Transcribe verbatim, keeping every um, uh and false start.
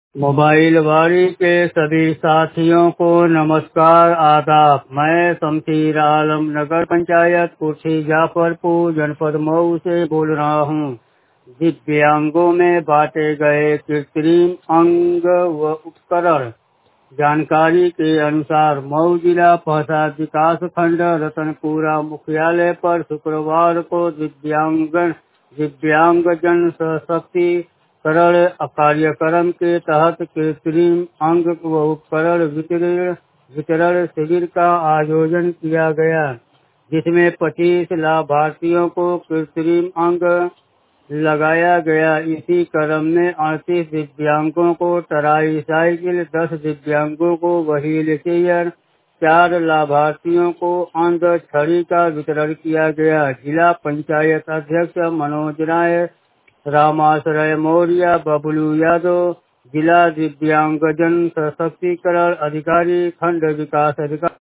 Mobile वारी के सभी साथियों को नमस्कार आदाब। मैं शमशीर आलम नगर पंचायत कुर्सी जाफरपुर जनपद मऊ से बोल रहा हूँ। दिव्यांगों में बांटे गए कृत्रिम अंग व उपकरण। जानकारी के अनुसार मऊ जिला पहसाद विकास खंड रतनपुरा मुख्यालय पर शुक्रवार को दिव्यांगन दिव्यांगजन सशक्तिकरण कार्यक्रम के तहत कृत्रिम अंग व उपकरण वितरण वितरण शिविर का आयोजन किया गया, जिसमें पच्चीस लाभार्थियों को कृत्रिम अंग लगाया गया। इसी क्रम में अड़तीस दिव्यांगों को ट्राई साइकिल, दस दिव्यांगों को व्हील चेयर, चार लाभार्थियों को अंध छड़ी का वितरण किया गया। जिला पंचायत अध्यक्ष मनोज राय, रामाश्रय मौर्य, बबलू यादव, जिला दिव्यांगजन सशक्तिकरण अधिकारी, खंड विकास अधिकारी।